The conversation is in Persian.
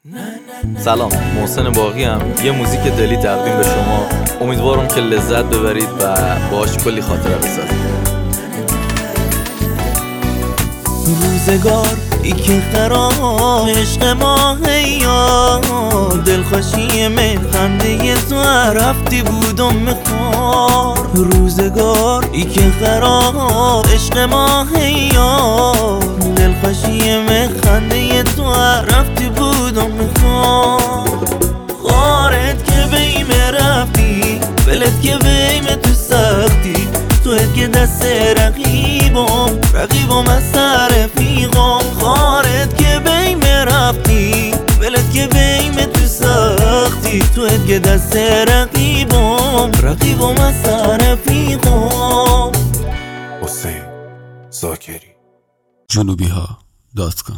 سلام، محسن باقی هم یه موزیک دلی تقدیم به شما. امیدوارم که لذت ببرید و باهاش کلی خاطره بسازید. روزگار ای که خراب عشق ما هیا دلخوشی خنده تو رفتی بودم مخار. روزگار ای که خراب عشق ما هیا دلخوشی خنده تو رفتی بودم مخار. خارت که بیم رفتی بلد که بیم تو سختی تویت که دست رقیبم از سر رفیقم. خارت که بیم رفتی بلد که بیم تو سختی تویت که دست رقیبم از سر رفیقم. حسین زاکری جنوبیها.com